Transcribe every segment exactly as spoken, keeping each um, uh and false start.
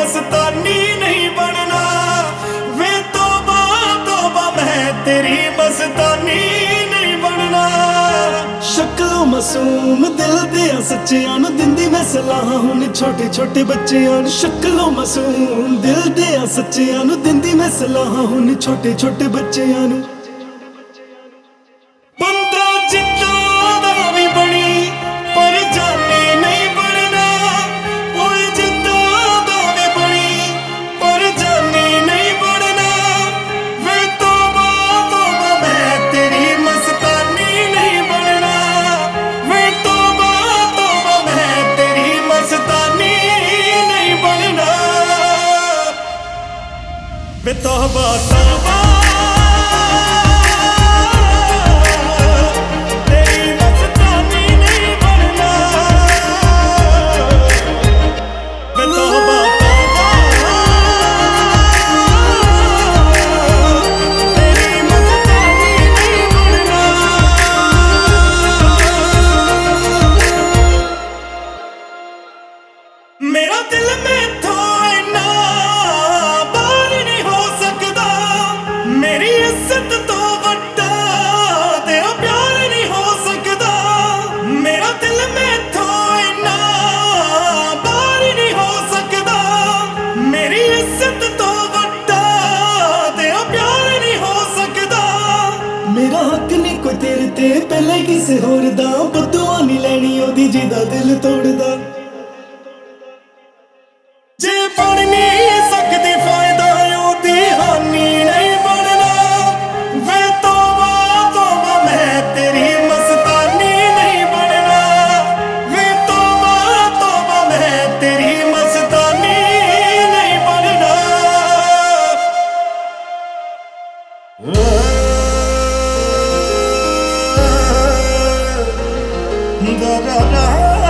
मस्तानी नहीं बनना। वे तौबा तौबा मैं तेरी मस्तानी नहीं बनना। शक्लों मासूम दिल दिया सच्चियां नूं दिंदी मैं सलाह हुण छोटे छोटे बच्चियां नूं। शक्लों मासूम दिल दिया सच्चियां नूं दिंदी मैं सलाह हुण छोटे छोटे बच्चियां नूं। बंदा जिद्दां दा वी बनी पर जानी नहीं बनना। ओए जिद्दां दा वी बनी पर जानी नहीं बनना। वे तौबा तौबा मैं तेरी मस्तानी नहीं बनना। वे तौबा तौबा मैं तेरी मस्तानी नहीं बनना। वे तौबा तौबा मेरा दिल मैथों इन्ना बाहर नहीं हो सकदा। मेरी इज्जत तो वड्डा तेरा प्यार नहीं हो सकदा। मेरा दिल मैथों इन्ना बाहर नहीं हो सकदा। मेरी इज्जत तो वड्डा तेरा प्यार नहीं हो सकदा। मेरा हक नहीं कोई तेरे ते पहले किसे होर दा। बदुआ नहीं लैनी ओदी जिदा दिल तोड़दा। जे बन नहीं सकदी फायदा ओदी हानि नहीं बनना। वे तौबा तौबा मैं तेरी मस्तानी नहीं बनना। वे तौबा तौबा मैं तेरी मस्तानी नहीं बनना। दा दा दा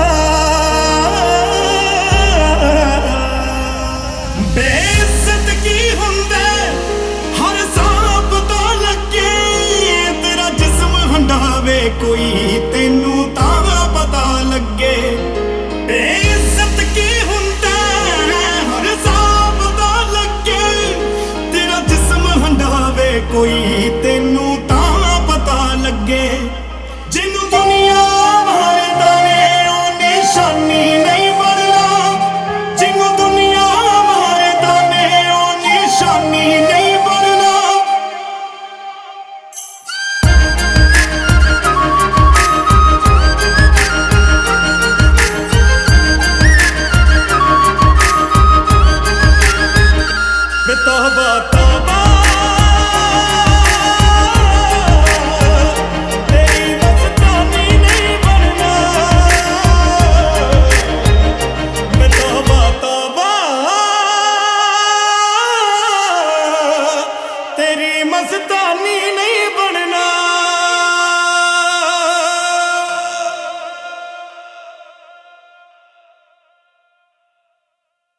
बेइज्जत की हुंदे हर सांप तो लगे। तेरा जिस्म हंडावे कोई तेनू तां पता लगे। बेइज्जत की हुंदे हर सांप तो लगे। तेरा जिस्म हंडावे कोई तेनू तां पता लगे। जिन्नू दुनिया मारदा ने ओ निशानी नहीं बनना। जिन्नू दुनिया मारदा ने ओ निशानी नहीं बनना। वे तौबा तौबा तेरी मस्तानी नहीं बनना। वे तौबा तौबा तेरी मस्तानी नहीं बनना।